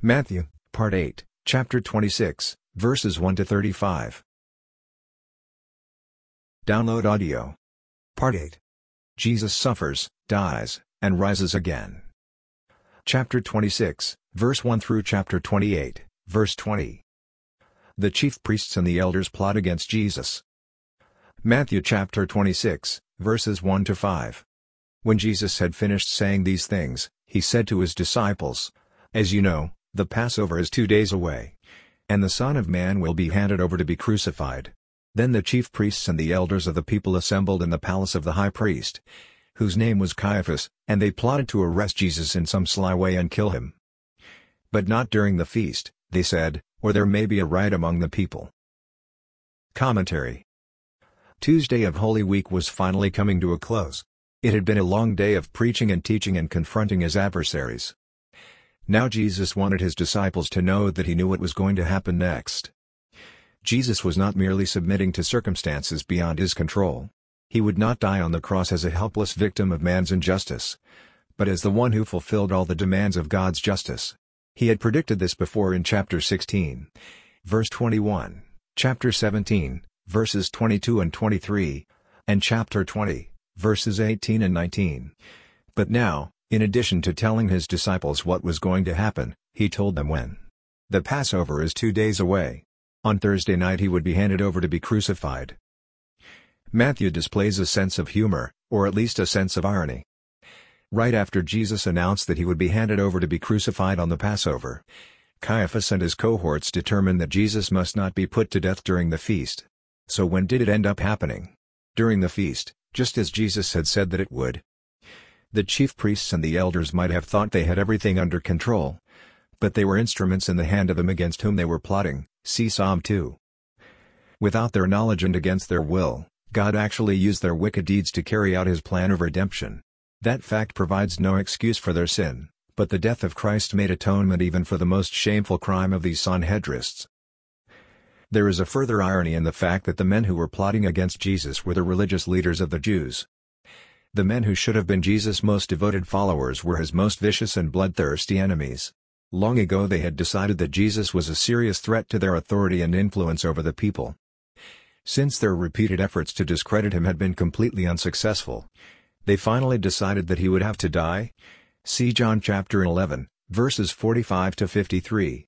Matthew, Part 8, Chapter 26, verses 1 to 35. Download audio. Part 8. Jesus suffers, dies, and rises again. Chapter 26, verse 1 through chapter 28, verse 20. The chief priests and the elders plot against Jesus. Matthew chapter 26, verses 1 to 5. When Jesus had finished saying these things, he said to his disciples, "As you know, the Passover is 2 days away, and the Son of Man will be handed over to be crucified." Then the chief priests and the elders of the people assembled in the palace of the high priest, whose name was Caiaphas, and they plotted to arrest Jesus in some sly way and kill him. "But not during the feast," they said, "or there may be a riot among the people." Commentary. Tuesday of Holy Week was finally coming to a close. It had been a long day of preaching and teaching and confronting his adversaries. Now Jesus wanted his disciples to know that he knew what was going to happen next. Jesus was not merely submitting to circumstances beyond his control. He would not die on the cross as a helpless victim of man's injustice, but as the one who fulfilled all the demands of God's justice. He had predicted this before in chapter 16, verse 21, chapter 17, verses 22 and 23, and chapter 20, verses 18 and 19. But now, in addition to telling his disciples what was going to happen, he told them when. The Passover is 2 days away. On Thursday night he would be handed over to be crucified. Matthew displays a sense of humor, or at least a sense of irony. Right after Jesus announced that he would be handed over to be crucified on the Passover, Caiaphas and his cohorts determined that Jesus must not be put to death during the feast. So when did it end up happening? During the feast, just as Jesus had said that it would. The chief priests and the elders might have thought they had everything under control, but they were instruments in the hand of him against whom they were plotting, see Psalm 2. Without their knowledge and against their will, God actually used their wicked deeds to carry out his plan of redemption. That fact provides no excuse for their sin, but the death of Christ made atonement even for the most shameful crime of these Sanhedrists. There is a further irony in the fact that the men who were plotting against Jesus were the religious leaders of the Jews. The men who should have been Jesus' most devoted followers were his most vicious and bloodthirsty enemies. Long ago they had decided that Jesus was a serious threat to their authority and influence over the people. Since their repeated efforts to discredit him had been completely unsuccessful, they finally decided that he would have to die. See John chapter 11, verses 45 to 53.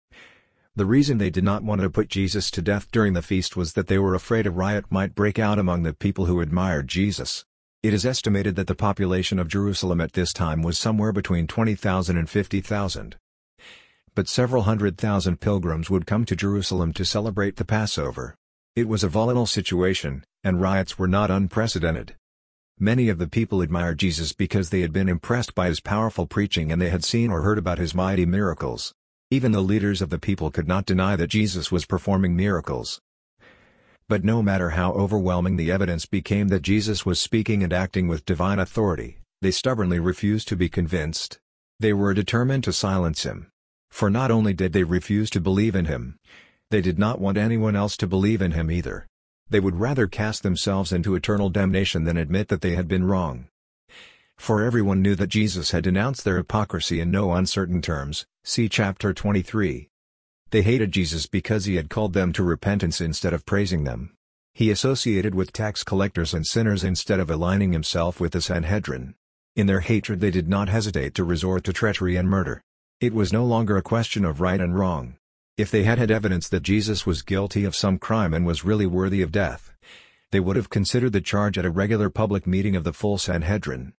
The reason they did not want to put Jesus to death during the feast was that they were afraid a riot might break out among the people who admired Jesus. It is estimated that the population of Jerusalem at this time was somewhere between 20,000 and 50,000. But several 100,000 pilgrims would come to Jerusalem to celebrate the Passover. It was a volatile situation, and riots were not unprecedented. Many of the people admired Jesus because they had been impressed by his powerful preaching and they had seen or heard about his mighty miracles. Even the leaders of the people could not deny that Jesus was performing miracles. But no matter how overwhelming the evidence became that Jesus was speaking and acting with divine authority, they stubbornly refused to be convinced. They were determined to silence him. For not only did they refuse to believe in him, they did not want anyone else to believe in him either. They would rather cast themselves into eternal damnation than admit that they had been wrong. For everyone knew that Jesus had denounced their hypocrisy in no uncertain terms, see chapter 23. They hated Jesus because he had called them to repentance instead of praising them. He associated with tax collectors and sinners instead of aligning himself with the Sanhedrin. In their hatred they did not hesitate to resort to treachery and murder. It was no longer a question of right and wrong. If they had evidence that Jesus was guilty of some crime and was really worthy of death, they would have considered the charge at a regular public meeting of the full Sanhedrin.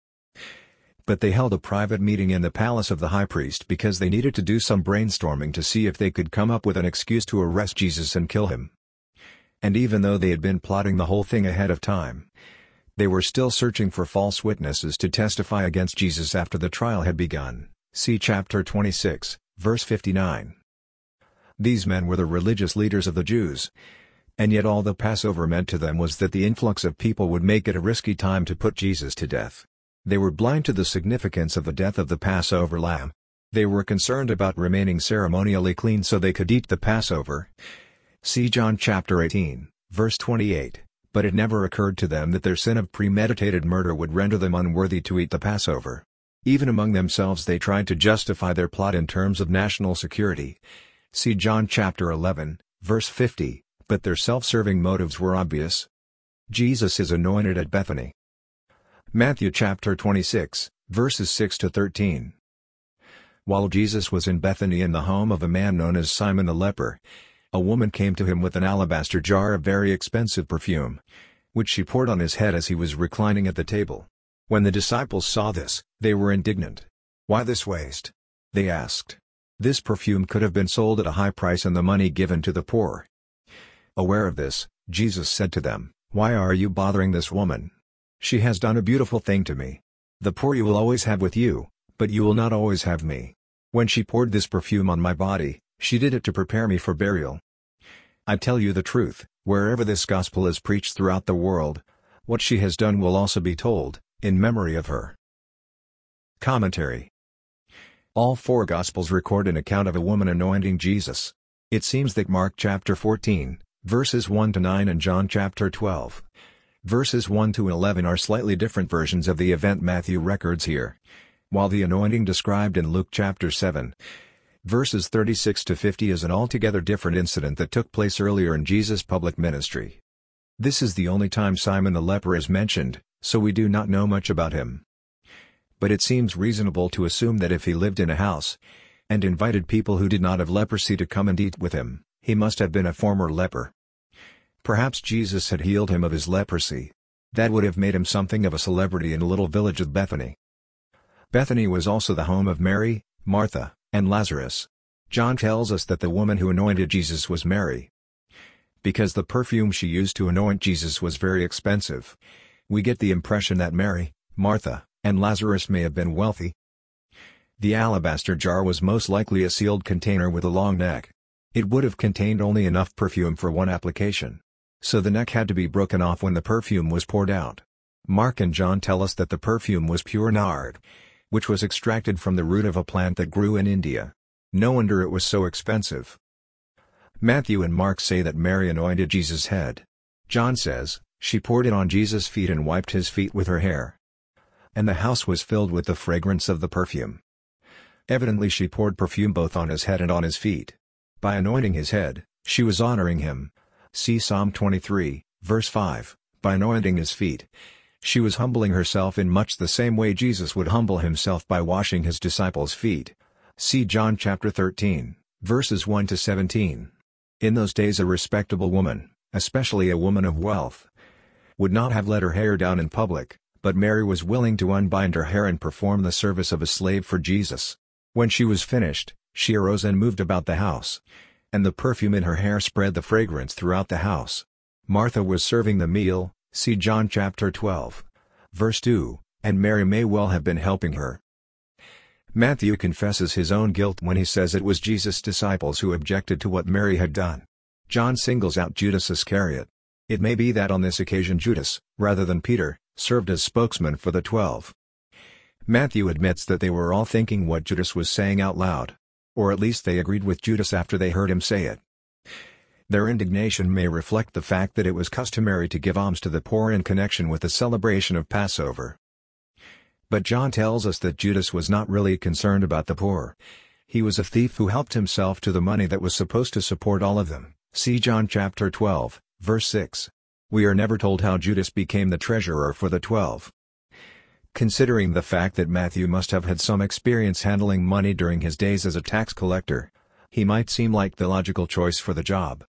But they held a private meeting in the palace of the high priest because they needed to do some brainstorming to see if they could come up with an excuse to arrest Jesus and kill him. And even though they had been plotting the whole thing ahead of time, they were still searching for false witnesses to testify against Jesus after the trial had begun. See chapter 26, verse 59. These men were the religious leaders of the Jews, and yet all the Passover meant to them was that the influx of people would make it a risky time to put Jesus to death. They were blind to the significance of the death of the Passover lamb. They were concerned about remaining ceremonially clean so they could eat the Passover. See John chapter 18, verse 28. But it never occurred to them that their sin of premeditated murder would render them unworthy to eat the Passover. Even among themselves they tried to justify their plot in terms of national security. See John chapter 11, verse 50, but their self-serving motives were obvious. Jesus is anointed at Bethany. Matthew chapter 26, verses 6 to 13. While Jesus was in Bethany in the home of a man known as Simon the leper, a woman came to him with an alabaster jar of very expensive perfume, which she poured on his head as he was reclining at the table. When the disciples saw this, they were indignant. "Why this waste?" they asked. "This perfume could have been sold at a high price and the money given to the poor." Aware of this, Jesus said to them, "Why are you bothering this woman? She has done a beautiful thing to me. The poor you will always have with you, but you will not always have me. When she poured this perfume on my body, she did it to prepare me for burial. I tell you the truth, wherever this gospel is preached throughout the world, what she has done will also be told, in memory of her." Commentary. All four Gospels record an account of a woman anointing Jesus. It seems that Mark chapter 14, verses 1 to 9 and John chapter 12, verses 1 to 11 are slightly different versions of the event Matthew records here, while the anointing described in Luke chapter 7, verses 36 to 50 is an altogether different incident that took place earlier in Jesus' public ministry. This is the only time Simon the leper is mentioned, so we do not know much about him. But it seems reasonable to assume that if he lived in a house, and invited people who did not have leprosy to come and eat with him, he must have been a former leper. Perhaps Jesus had healed him of his leprosy. That would have made him something of a celebrity in the little village of Bethany. Bethany was also the home of Mary, Martha, and Lazarus. John tells us that the woman who anointed Jesus was Mary. Because the perfume she used to anoint Jesus was very expensive, we get the impression that Mary, Martha, and Lazarus may have been wealthy. The alabaster jar was most likely a sealed container with a long neck. It would have contained only enough perfume for one application. So the neck had to be broken off when the perfume was poured out. Mark and John tell us that the perfume was pure nard, which was extracted from the root of a plant that grew in India. No wonder it was so expensive. Matthew and Mark say that Mary anointed Jesus' head. John says, she poured it on Jesus' feet and wiped his feet with her hair. And the house was filled with the fragrance of the perfume. Evidently she poured perfume both on his head and on his feet. By anointing his head, she was honoring him. See Psalm 23, verse 5, by anointing his feet, she was humbling herself in much the same way Jesus would humble himself by washing his disciples' feet. See John chapter 13, verses 1 to 17. In those days a respectable woman, especially a woman of wealth, would not have let her hair down in public, but Mary was willing to unbind her hair and perform the service of a slave for Jesus. When she was finished, she arose and moved about the house, and the perfume in her hair spread the fragrance throughout the house. Martha was serving the meal, see John chapter 12, verse 2, and Mary may well have been helping her. Matthew confesses his own guilt when he says it was Jesus' disciples who objected to what Mary had done. John singles out Judas Iscariot. It may be that on this occasion Judas, rather than Peter, served as spokesman for the 12. Matthew admits that they were all thinking what Judas was saying out loud. Or at least they agreed with Judas after they heard him say it. Their indignation may reflect the fact that it was customary to give alms to the poor in connection with the celebration of Passover. But John tells us that Judas was not really concerned about the poor. He was a thief who helped himself to the money that was supposed to support all of them. See John chapter 12, verse 6. We are never told how Judas became the treasurer for the 12. Considering the fact that Matthew must have had some experience handling money during his days as a tax collector, he might seem like the logical choice for the job.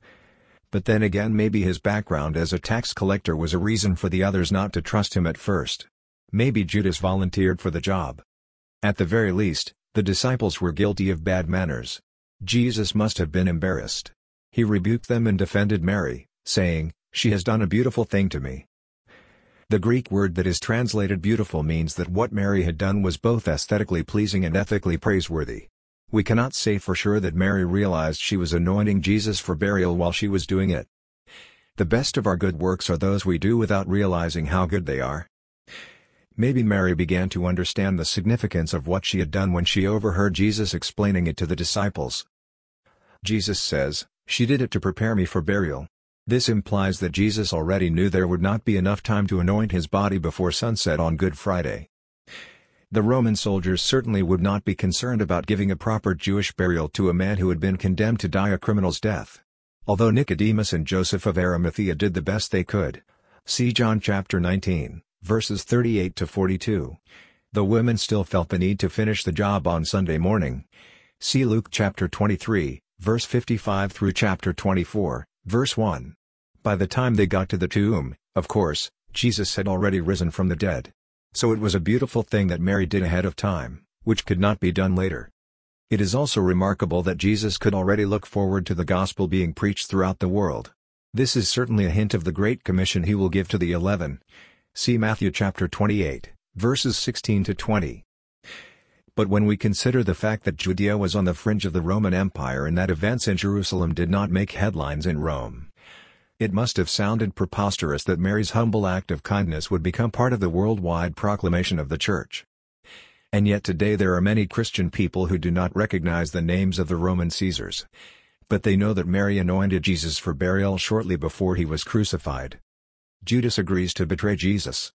But then again, maybe his background as a tax collector was a reason for the others not to trust him at first. Maybe Judas volunteered for the job. At the very least, the disciples were guilty of bad manners. Jesus must have been embarrassed. He rebuked them and defended Mary, saying, "She has done a beautiful thing to me." The Greek word that is translated beautiful means that what Mary had done was both aesthetically pleasing and ethically praiseworthy. We cannot say for sure that Mary realized she was anointing Jesus for burial while she was doing it. The best of our good works are those we do without realizing how good they are. Maybe Mary began to understand the significance of what she had done when she overheard Jesus explaining it to the disciples. Jesus says, "She did it to prepare me for burial." This implies that Jesus already knew there would not be enough time to anoint his body before sunset on Good Friday. The Roman soldiers certainly would not be concerned about giving a proper Jewish burial to a man who had been condemned to die a criminal's death. Although Nicodemus and Joseph of Arimathea did the best they could. See John chapter 19, verses 38 to 42. The women still felt the need to finish the job on Sunday morning. See Luke chapter 23, verse 55 through chapter 24, verse 1. By the time they got to the tomb, of course, Jesus had already risen from the dead. So it was a beautiful thing that Mary did ahead of time, which could not be done later. It is also remarkable that Jesus could already look forward to the gospel being preached throughout the world. This is certainly a hint of the great commission he will give to the 11. See Matthew chapter 28, verses 16 to 20. But when we consider the fact that Judea was on the fringe of the Roman Empire and that events in Jerusalem did not make headlines in Rome, it must have sounded preposterous that Mary's humble act of kindness would become part of the worldwide proclamation of the Church. And yet today there are many Christian people who do not recognize the names of the Roman Caesars. But they know that Mary anointed Jesus for burial shortly before he was crucified. Judas agrees to betray Jesus.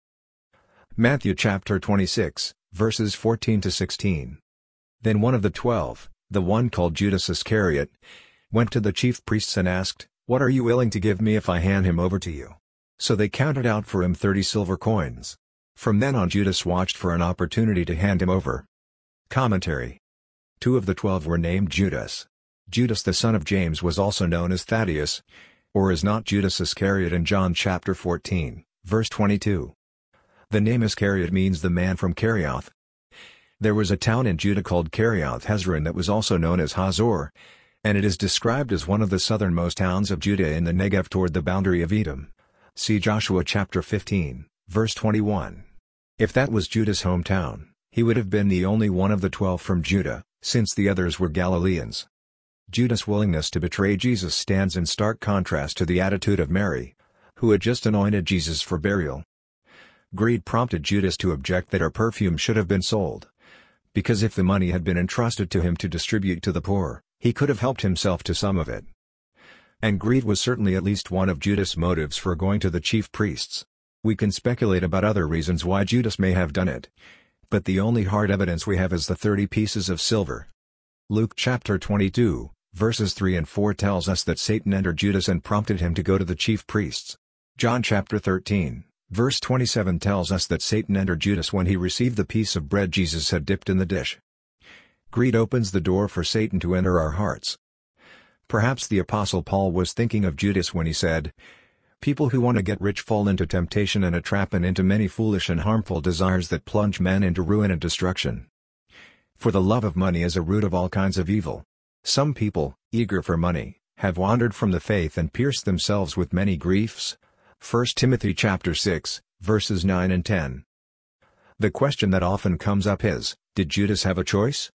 Matthew chapter 26, verses 14 to 16. Then one of the 12, the one called Judas Iscariot, went to the chief priests and asked, "What are you willing to give me if I hand him over to you?" So they counted out for him 30 silver coins. From then on Judas watched for an opportunity to hand him over. Commentary. 2 of the 12 were named Judas. Judas the son of James was also known as Thaddeus, or is not Judas Iscariot in John chapter 14, verse 22. The name Iscariot means the man from Kerioth. There was a town in Judah called Kerioth Hezron that was also known as Hazor, and it is described as one of the southernmost towns of Judah in the Negev toward the boundary of Edom. See Joshua chapter 15, verse 21. If that was Judah's hometown, he would have been the only one of the 12 from Judah, since the others were Galileans. Judas' willingness to betray Jesus stands in stark contrast to the attitude of Mary, who had just anointed Jesus for burial. Greed prompted Judas to object that her perfume should have been sold. Because if the money had been entrusted to him to distribute to the poor, he could have helped himself to some of it. And greed was certainly at least one of Judas' motives for going to the chief priests. We can speculate about other reasons why Judas may have done it, but the only hard evidence we have is the 30 pieces of silver. Luke chapter 22, verses 3 and 4 tells us that Satan entered Judas and prompted him to go to the chief priests. John chapter 13, verse 27 tells us that Satan entered Judas when he received the piece of bread Jesus had dipped in the dish. Greed opens the door for Satan to enter our hearts. Perhaps the Apostle Paul was thinking of Judas when he said, "People who want to get rich fall into temptation and a trap and into many foolish and harmful desires that plunge men into ruin and destruction. For the love of money is a root of all kinds of evil. Some people, eager for money, have wandered from the faith and pierced themselves with many griefs." 1 Timothy chapter 6, verses 9 and 10. The question that often comes up is, did Judas have a choice?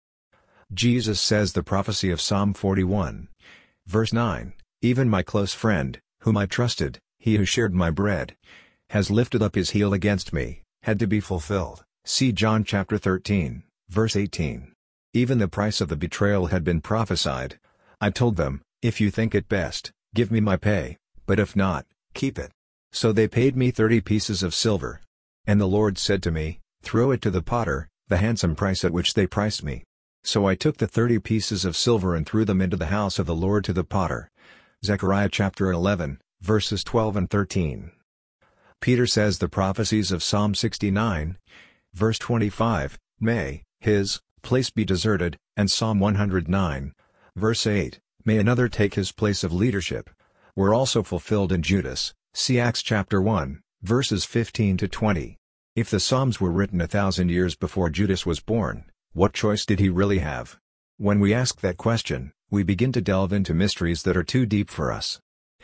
Jesus says the prophecy of Psalm 41, verse 9, "Even my close friend, whom I trusted, he who shared my bread, has lifted up his heel against me," had to be fulfilled. See John chapter 13, verse 18. Even the price of the betrayal had been prophesied. "I told them, if you think it best, give me my pay, but if not, keep it. So they paid me 30 pieces of silver. And the Lord said to me, throw it to the potter, the handsome price at which they priced me. So I took the 30 pieces of silver and threw them into the house of the Lord to the potter." Zechariah chapter 11, verses 12 and 13. Peter says the prophecies of Psalm 69, verse 25, "May his place be deserted," and Psalm 109, verse 8, "May another take his place of leadership," were also fulfilled in Judas. See Acts chapter 1, verses 15 to 20. If the Psalms were written 1,000 years before Judas was born, what choice did he really have? When we ask that question, we begin to delve into mysteries that are too deep for us.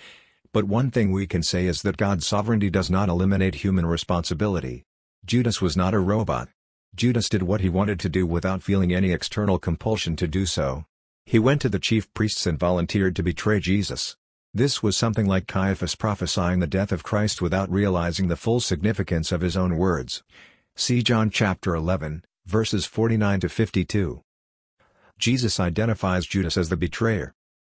But one thing we can say is that God's sovereignty does not eliminate human responsibility. Judas was not a robot. Judas did what he wanted to do without feeling any external compulsion to do so. He went to the chief priests and volunteered to betray Jesus. This was something like Caiaphas prophesying the death of Christ without realizing the full significance of his own words. See John chapter 11, verses 49 to 52. Jesus identifies Judas as the betrayer.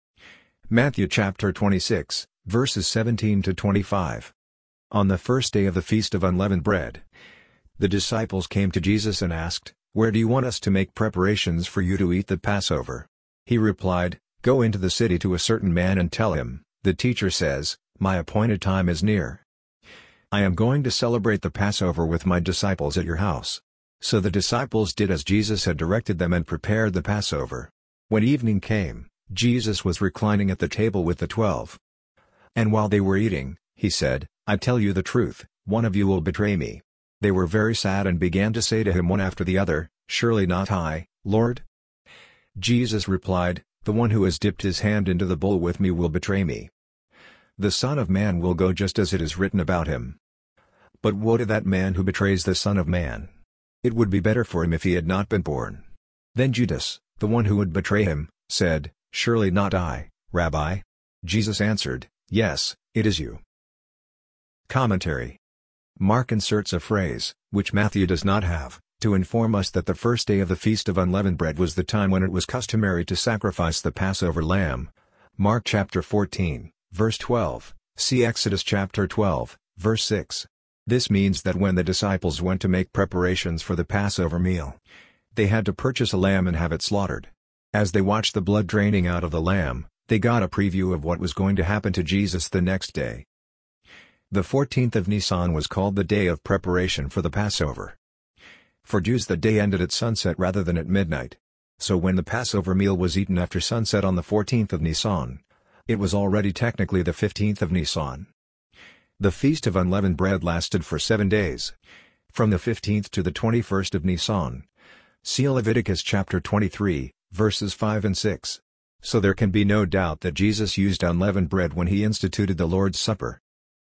Matthew chapter 26, verses 17 to 25. On the first day of the Feast of Unleavened Bread, The disciples came to Jesus and asked, "Where do you want us to make preparations for you to eat the Passover?" He replied, "Go into the city to a certain man and tell him, 'The teacher says, my appointed time is near. I am going to celebrate the Passover with my disciples at your house.'" So the disciples did as Jesus had directed them and prepared the Passover. When evening came, Jesus was reclining at the table with the 12. And while they were eating, he said, "I tell you the truth, one of you will betray me." They were very sad and began to say to him one after the other, "Surely not I, Lord?" Jesus replied, "The one who has dipped his hand into the bowl with me will betray me. The Son of Man will go just as it is written about him. But woe to that man who betrays the Son of Man. It would be better for him if he had not been born." Then Judas, the one who would betray him, said, "Surely not I, Rabbi?" Jesus answered, "Yes, it is you." Commentary. Mark inserts a phrase, which Matthew does not have, to inform us that the first day of the Feast of Unleavened Bread was the time when it was customary to sacrifice the Passover lamb. Mark chapter 14, verse 12, see Exodus chapter 12, verse 6. This means that when the disciples went to make preparations for the Passover meal, they had to purchase a lamb and have it slaughtered. As they watched the blood draining out of the lamb, they got a preview of what was going to happen to Jesus the next day. The 14th of Nisan was called the day of preparation for the Passover. For Jews the day ended at sunset rather than at midnight. So when the Passover meal was eaten after sunset on the 14th of Nisan, it was already technically the 15th of Nisan. The Feast of Unleavened Bread lasted for 7 days, from the 15th to the 21st of Nisan. See Leviticus chapter 23, verses 5 and 6. So there can be no doubt that Jesus used unleavened bread when he instituted the Lord's Supper.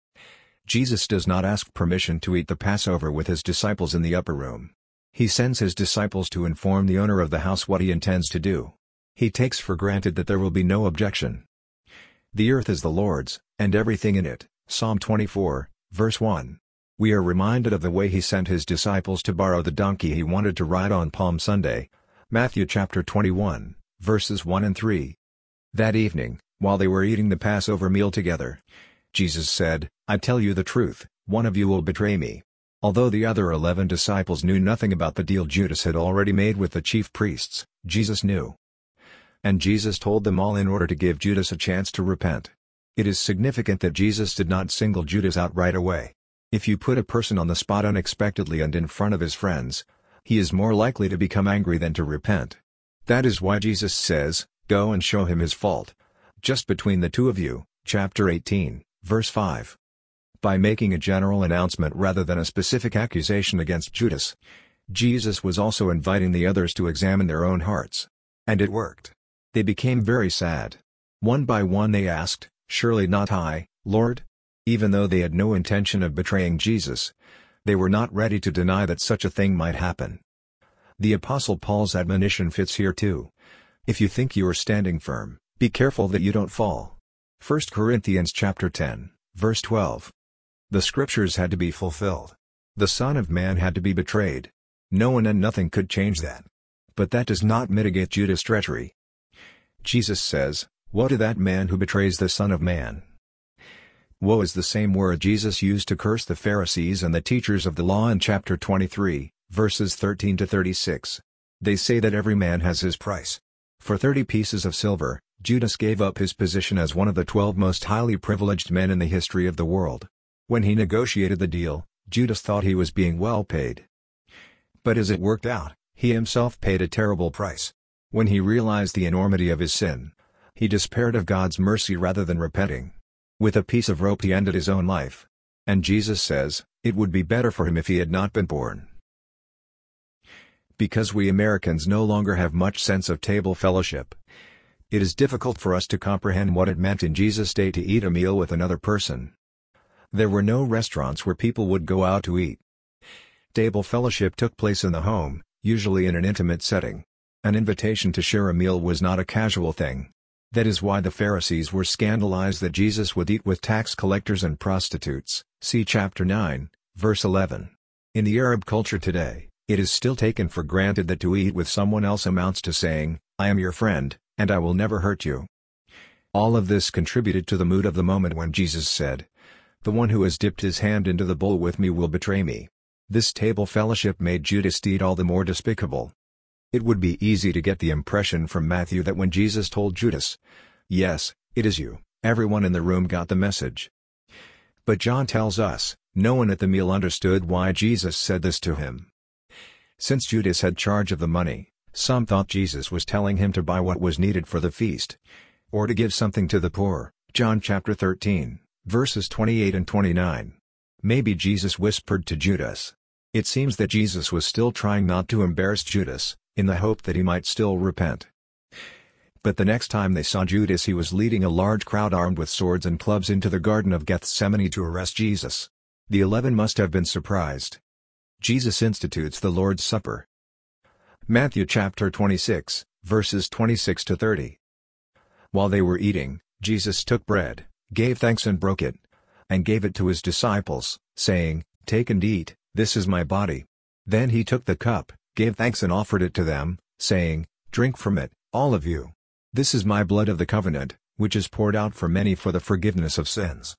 Jesus does not ask permission to eat the Passover with his disciples in the upper room. He sends his disciples to inform the owner of the house what he intends to do. He takes for granted that there will be no objection. "The earth is the Lord's, and everything in it." Psalm 24, verse 1. We are reminded of the way he sent his disciples to borrow the donkey he wanted to ride on Palm Sunday. Matthew chapter 21, verses 1 and 3. That evening, while they were eating the Passover meal together, Jesus said, "I tell you the truth, one of you will betray me." Although the other 11 disciples knew nothing about the deal Judas had already made with the chief priests, Jesus knew. And Jesus told them all in order to give Judas a chance to repent. It is significant that Jesus did not single Judas out right away. If you put a person on the spot unexpectedly and in front of his friends, he is more likely to become angry than to repent. That is why Jesus says, "Go and show him his fault. Just between the two of you," chapter 18, verse 5. By making a general announcement rather than a specific accusation against Judas, Jesus was also inviting the others to examine their own hearts. And it worked. They became very sad. One by one they asked, "Surely not I, Lord?" Even though they had no intention of betraying Jesus, they were not ready to deny that such a thing might happen. The Apostle Paul's admonition fits here too. If you think you are standing firm, be careful that you don't fall. 1 Corinthians chapter 10, verse 12. The scriptures had to be fulfilled. The Son of Man had to be betrayed. No one and nothing could change that. But that does not mitigate Judas' treachery. Jesus says, "Woe to that man who betrays the Son of Man." Woe is the same word Jesus used to curse the Pharisees and the teachers of the law in chapter 23, verses 13 to 36. They say that every man has his price. For 30 pieces of silver, Judas gave up his position as one of the 12 most highly privileged men in the history of the world. When he negotiated the deal, Judas thought he was being well paid. But as it worked out, he himself paid a terrible price. When he realized the enormity of his sin, he despaired of God's mercy rather than repenting. With a piece of rope he ended his own life. And Jesus says, it would be better for him if he had not been born. Because we Americans no longer have much sense of table fellowship, it is difficult for us to comprehend what it meant in Jesus' day to eat a meal with another person. There were no restaurants where people would go out to eat. Table fellowship took place in the home, usually in an intimate setting. An invitation to share a meal was not a casual thing. That is why the Pharisees were scandalized that Jesus would eat with tax collectors and prostitutes. See chapter 9, verse 11. In the Arab culture today, it is still taken for granted that to eat with someone else amounts to saying, "I am your friend, and I will never hurt you." All of this contributed to the mood of the moment when Jesus said, "The one who has dipped his hand into the bowl with me will betray me." This table fellowship made Judas' deed all the more despicable. It would be easy to get the impression from Matthew that when Jesus told Judas, "Yes, it is you," everyone in the room got the message. But John tells us, no one at the meal understood why Jesus said this to him. Since Judas had charge of the money, some thought Jesus was telling him to buy what was needed for the feast, or to give something to the poor. John chapter 13, verses 28 and 29. Maybe Jesus whispered to Judas. It seems that Jesus was still trying not to embarrass Judas, in the hope that he might still repent. But the next time they saw Judas, he was leading a large crowd armed with swords and clubs into the Garden of Gethsemane to arrest Jesus. The 11 must have been surprised. Jesus institutes the Lord's Supper. Matthew chapter 26, verses 26 to 30. While they were eating, Jesus took bread, gave thanks and broke it, and gave it to his disciples, saying, "Take and eat, this is my body." Then he took the cup, gave thanks and offered it to them, saying, "Drink from it, all of you. This is my blood of the covenant, which is poured out for many for the forgiveness of sins.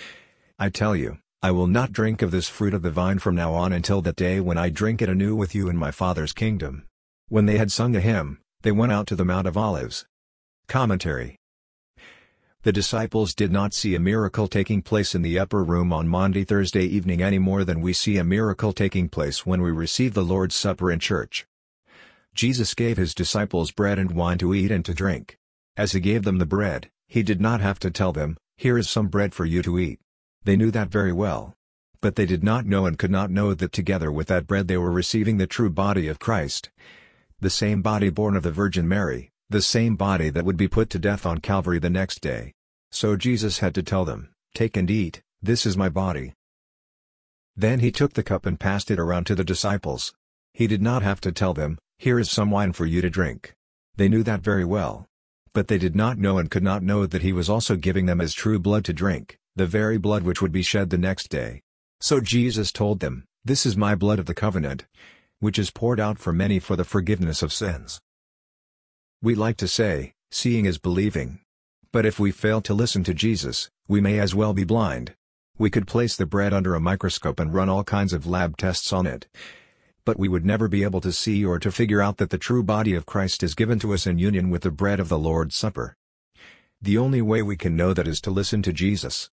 I tell you, I will not drink of this fruit of the vine from now on until that day when I drink it anew with you in my Father's kingdom." When they had sung a hymn, they went out to the Mount of Olives. Commentary. The disciples did not see a miracle taking place in the upper room on Maundy Thursday evening any more than we see a miracle taking place when we receive the Lord's Supper in church. Jesus gave his disciples bread and wine to eat and to drink. As he gave them the bread, he did not have to tell them, "Here is some bread for you to eat." They knew that very well. But they did not know and could not know that together with that bread they were receiving the true body of Christ. The same body born of the Virgin Mary, the same body that would be put to death on Calvary the next day. So Jesus had to tell them, "Take and eat, this is my body." Then he took the cup and passed it around to the disciples. He did not have to tell them, "Here is some wine for you to drink." They knew that very well. But they did not know and could not know that he was also giving them his true blood to drink, the very blood which would be shed the next day. So Jesus told them, "This is my blood of the covenant, which is poured out for many for the forgiveness of sins." We like to say, seeing is believing. But if we fail to listen to Jesus, we may as well be blind. We could place the bread under a microscope and run all kinds of lab tests on it. But we would never be able to see or to figure out that the true body of Christ is given to us in union with the bread of the Lord's Supper. The only way we can know that is to listen to Jesus.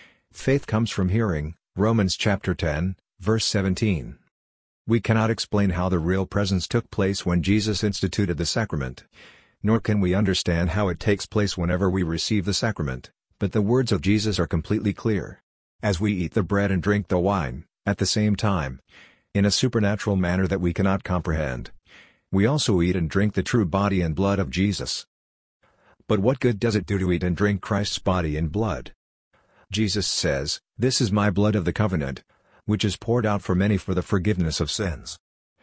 Faith comes from hearing, Romans chapter 10, verse 17. We cannot explain how the real presence took place when Jesus instituted the sacrament. Nor can we understand how it takes place whenever we receive the sacrament, but the words of Jesus are completely clear. As we eat the bread and drink the wine, at the same time, in a supernatural manner that we cannot comprehend, we also eat and drink the true body and blood of Jesus. But what good does it do to eat and drink Christ's body and blood? Jesus says, "This is my blood of the covenant, which is poured out for many for the forgiveness of sins."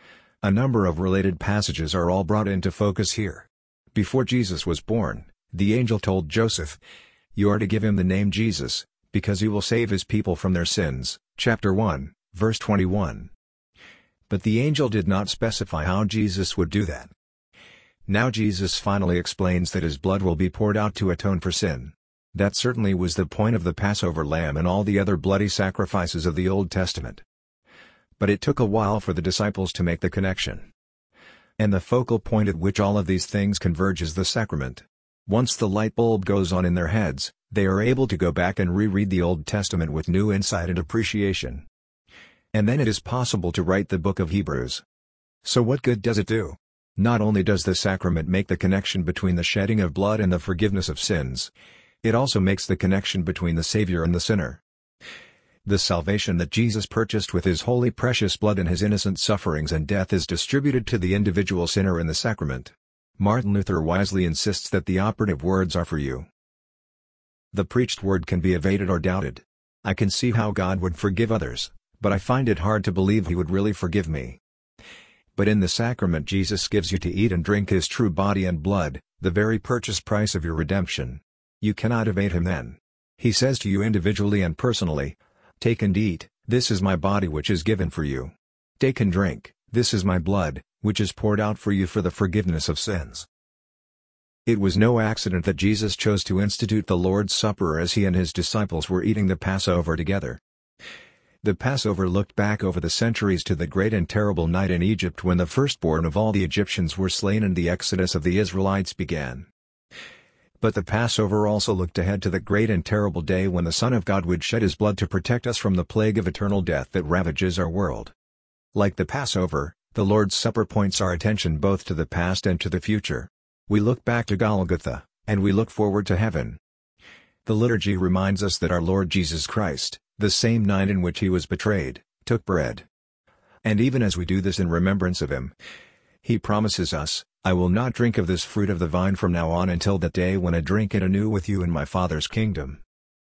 A number of related passages are all brought into focus here. Before Jesus was born, the angel told Joseph, "You are to give him the name Jesus, because he will save his people from their sins." Chapter 1, verse 21. But the angel did not specify how Jesus would do that. Now Jesus finally explains that his blood will be poured out to atone for sin. That certainly was the point of the Passover lamb and all the other bloody sacrifices of the Old Testament. But it took a while for the disciples to make the connection. And the focal point at which all of these things converge is the sacrament. Once the light bulb goes on in their heads, they are able to go back and reread the Old Testament with new insight and appreciation. And then it is possible to write the book of Hebrews. So what good does it do? Not only does the sacrament make the connection between the shedding of blood and the forgiveness of sins, it also makes the connection between the Savior and the sinner. The salvation that Jesus purchased with his holy precious blood and his innocent sufferings and death is distributed to the individual sinner in the sacrament. Martin Luther wisely insists that the operative words are for you. The preached word can be evaded or doubted. I can see how God would forgive others, but I find it hard to believe he would really forgive me. But in the sacrament Jesus gives you to eat and drink his true body and blood, the very purchase price of your redemption. You cannot evade him then. He says to you individually and personally, "Take and eat, this is my body which is given for you. Take and drink, this is my blood, which is poured out for you for the forgiveness of sins." It was no accident that Jesus chose to institute the Lord's Supper as he and his disciples were eating the Passover together. The Passover looked back over the centuries to the great and terrible night in Egypt when the firstborn of all the Egyptians were slain and the exodus of the Israelites began. But the Passover also looked ahead to the great and terrible day when the Son of God would shed his blood to protect us from the plague of eternal death that ravages our world. Like the Passover, the Lord's Supper points our attention both to the past and to the future. We look back to Golgotha, and we look forward to heaven. The liturgy reminds us that our Lord Jesus Christ, the same night in which he was betrayed, took bread. And even as we do this in remembrance of him, he promises us, "I will not drink of this fruit of the vine from now on until that day when I drink it anew with you in my Father's kingdom."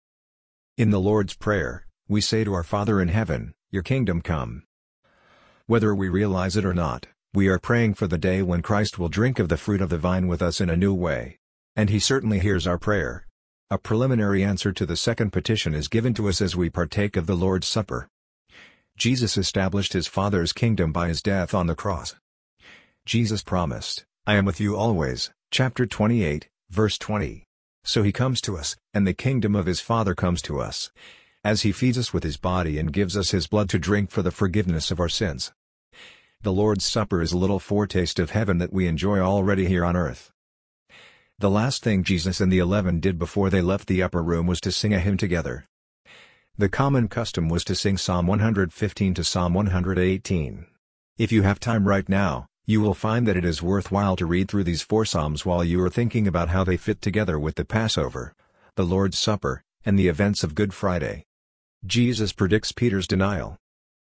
In the Lord's Prayer, we say to our Father in heaven, "Your kingdom come." Whether we realize it or not, we are praying for the day when Christ will drink of the fruit of the vine with us in a new way. And he certainly hears our prayer. A preliminary answer to the second petition is given to us as we partake of the Lord's Supper. Jesus established his Father's kingdom by his death on the cross. Jesus promised, "I am with you always," chapter 28, verse 20. So he comes to us, and the kingdom of his Father comes to us, as he feeds us with his body and gives us his blood to drink for the forgiveness of our sins. The Lord's Supper is a little foretaste of heaven that we enjoy already here on earth. The last thing Jesus and the 11 did before they left the upper room was to sing a hymn together. The common custom was to sing Psalm 115 to Psalm 118. If you have time right now, you will find that it is worthwhile to read through these 4 psalms while you are thinking about how they fit together with the Passover, the Lord's Supper, and the events of Good Friday. Jesus predicts Peter's denial.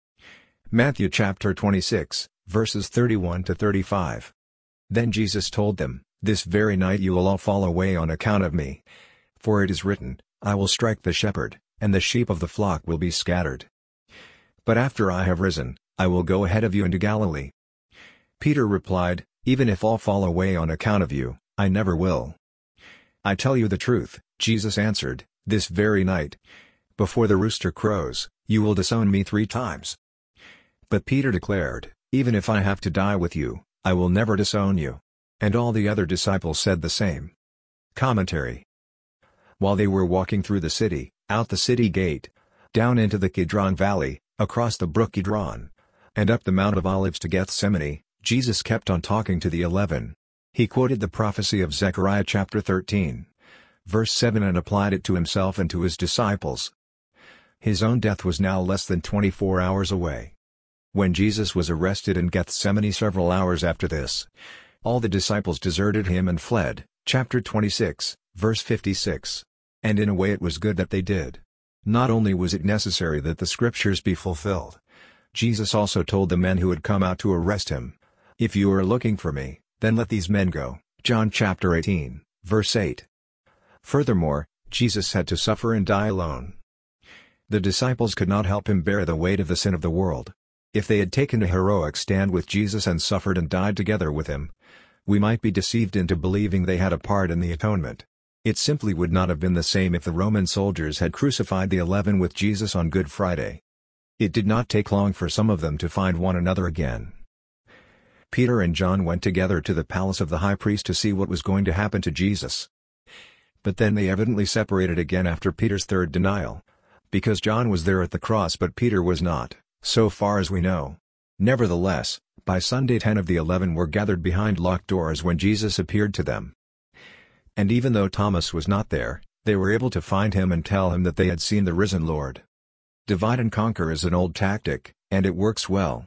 Matthew chapter 26, verses 31 to 35. Then Jesus told them, "This very night you will all fall away on account of me. For it is written, I will strike the shepherd, and the sheep of the flock will be scattered. But after I have risen, I will go ahead of you into Galilee." Peter replied, "Even if all fall away on account of you, I never will." "I tell you the truth," Jesus answered, "this very night, before the rooster crows, you will disown me 3 times. But Peter declared, "Even if I have to die with you, I will never disown you." And all the other disciples said the same. Commentary. While they were walking through the city, out the city gate, down into the Kidron Valley, across the brook Kidron, and up the Mount of Olives to Gethsemane, Jesus kept on talking to the 11. He quoted the prophecy of Zechariah chapter 13, verse 7 and applied it to himself and to his disciples. His own death was now less than 24 hours away. When Jesus was arrested in Gethsemane several hours after this, all the disciples deserted him and fled, chapter 26, verse 56. And in a way it was good that they did. Not only was it necessary that the scriptures be fulfilled, Jesus also told the men who had come out to arrest him, "If you are looking for me, then let these men go," John chapter 18, verse 8. Furthermore, Jesus had to suffer and die alone. The disciples could not help him bear the weight of the sin of the world. If they had taken a heroic stand with Jesus and suffered and died together with him, we might be deceived into believing they had a part in the atonement. It simply would not have been the same if the Roman soldiers had crucified the 11 with Jesus on Good Friday. It did not take long for some of them to find one another again. Peter and John went together to the palace of the high priest to see what was going to happen to Jesus. But then they evidently separated again after Peter's third denial, because John was there at the cross but Peter was not, so far as we know. Nevertheless, by Sunday 10 of the 11 were gathered behind locked doors when Jesus appeared to them. And even though Thomas was not there, they were able to find him and tell him that they had seen the risen Lord. Divide and conquer is an old tactic, and it works well.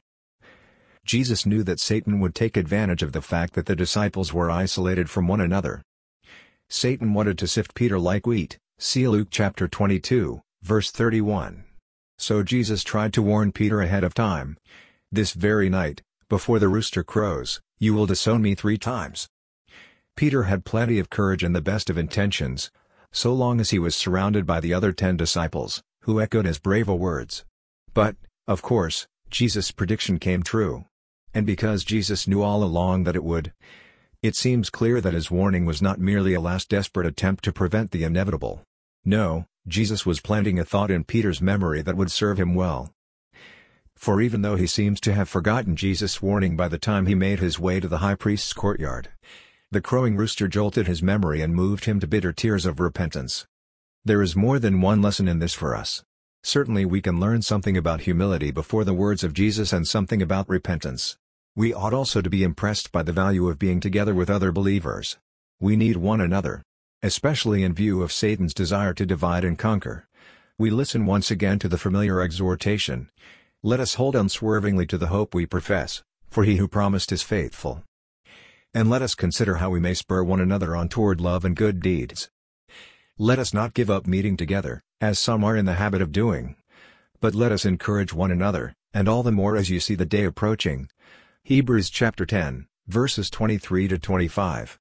Jesus knew that Satan would take advantage of the fact that the disciples were isolated from one another. Satan wanted to sift Peter like wheat, see Luke chapter 22, verse 31. So Jesus tried to warn Peter ahead of time. "This very night, before the rooster crows, you will disown me 3 times. Peter had plenty of courage and the best of intentions, so long as he was surrounded by the other 10 disciples, who echoed his brave words. But, of course, Jesus' prediction came true. And because Jesus knew all along that it would, it seems clear that his warning was not merely a last desperate attempt to prevent the inevitable. No, Jesus was planting a thought in Peter's memory that would serve him well. For even though he seems to have forgotten Jesus' warning by the time he made his way to the high priest's courtyard, the crowing rooster jolted his memory and moved him to bitter tears of repentance. There is more than one lesson in this for us. Certainly we can learn something about humility before the words of Jesus and something about repentance. We ought also to be impressed by the value of being together with other believers. We need one another. Especially in view of Satan's desire to divide and conquer. We listen once again to the familiar exhortation. Let us hold unswervingly to the hope we profess, for he who promised is faithful. And let us consider how we may spur one another on toward love and good deeds. Let us not give up meeting together, as some are in the habit of doing. But let us encourage one another, and all the more as you see the day approaching. Hebrews chapter 10, verses 23 to 25.